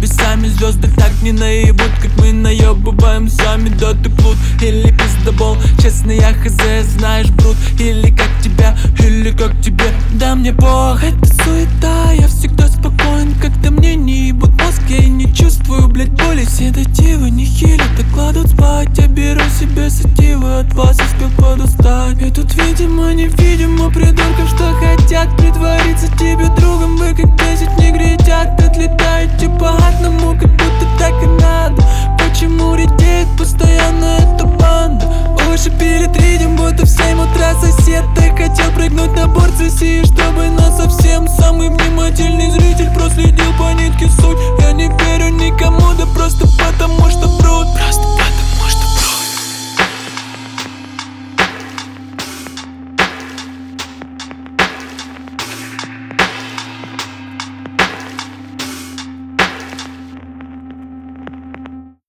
небесами. Звезды так не наебут, как мы наебываем сами. Да ты плут или пиздобол, честно я хз, знаешь, брут. Или как тебя, или как тебе, да мне бог. Это суета, я всегда спокоен, когда мне не ебут мозг. Я и не чувствую, блять, боли. Седативы не хилят, а кладут спать. Я беру себе сативы, от вас успел подустать. И тут видимо, невидимо придурков, что хотят притвориться тебе другом. Вы как 10 негритят, отлетаете по одному, как будто так и надо. Почему редеет постоянно эта банда? Уши перед ридем, будто в 7 утра сосед. Ты хотел прыгнуть на борт России, чтобы нас совсем. Самый внимательный зритель проследил по нитке суть. Я не верю никому, да просто